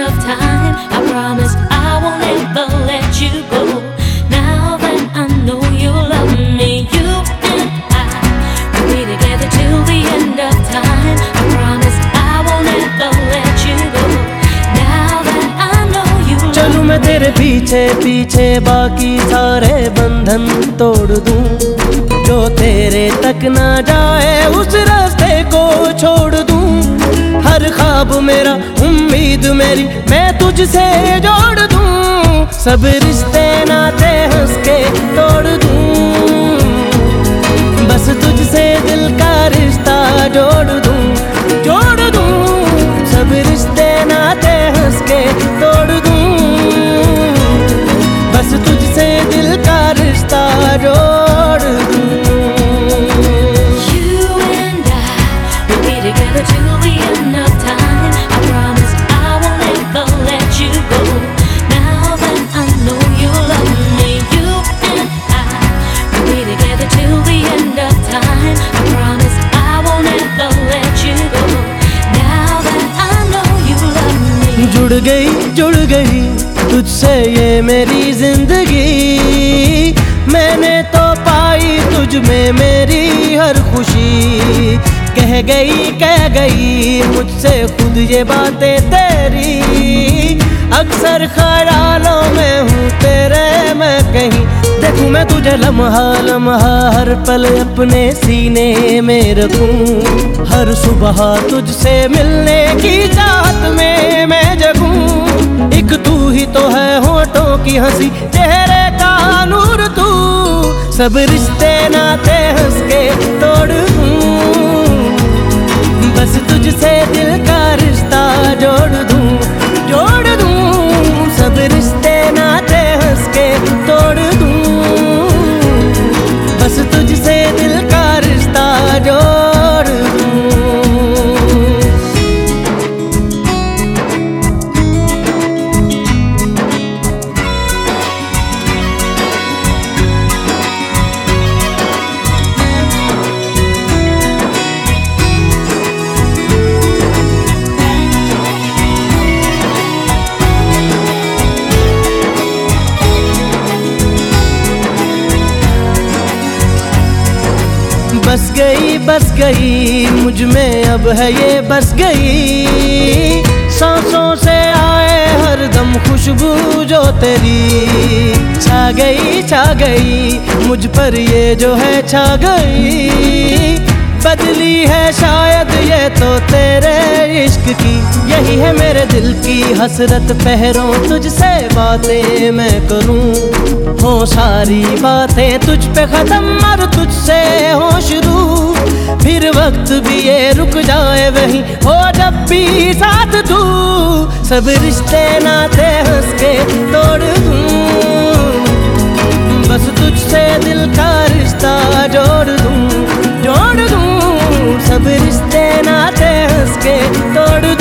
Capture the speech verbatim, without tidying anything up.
of time, I promise I won't ever let you go. Now that I know you love me, you and I will be together till the end of time. I promise I won't ever let you go. Now that I know you love me. चलूं मैं तेरे पीछे पीछे, बाकी सारे बंधन तोड़ दूं। जो तेरे तक ना जाए उस रास्ते को छोड़ दूं। हर ख्वाब मेरा, उम्मीद मेरी, मैं तुझसे जोड़ दूं। सब रिश्ते नाते हंस के तोड़ दूं। बस तुझसे दिल का रिश्ता जोड़ दूं, जोड़ दूं। सब रिश्ते नाते हंस के तोड़ दूं। बस तुझसे दिल का रिश्ता जोड़ दूं। Together till the end of time, I promise I won't ever let you go. Now that I know you love me, you and I will be together till the end of time. I promise I won't ever let you go. Now that I know you love me. जुड़ गई जुड़ गई तुझसे ये मेरी जिंदगी। मैंने तो पाई तुझ में मेरी हर खुशी। कह गई कह गई मुझसे खुद ये बातें तेरी। अक्सर ख्यालों में हूँ तेरे मैं कहीं। देखूं मैं तुझे लम्हा लम्हा, हर पल अपने सीने में रखूं। हर सुबह तुझसे मिलने की चाहत में मैं जगूं। एक तू ही तो है होठों की हंसी, चेहरे का नूर तू। सब रिश्ते नाते हंस के तोड़ दूं। बस तुझसे दिल का रिश्ता जोड़ दूं, जोड़ दूं। सब रिश्ते नाते हंस के तोड़ दूं। बस तुझसे दिल का रिश्ता जोड़ दूं। बस गई बस गई मुझ में अब है ये बस गई। सांसों से आए हर दम खुशबू जो तेरी। छा गई छा गई मुझ पर ये जो है छा गई। बदली है शायद ये तो तेरे इश्क की। यही है मेरे दिल की हसरत, पहरों तुझसे बातें मैं करूं। हो सारी बातें तुझ पे खत्म और तुझसे हो शुरू। फिर वक्त भी ये रुक जाए वहीं हो जब भी साथ तू। सब रिश्ते नाते हंस के तोड़ दूं। बस तुझसे दिल का रिश्ता जोड़ दूं, जोड़ दूं। सब रिश्ते नाते हंस के तोड़ दूं।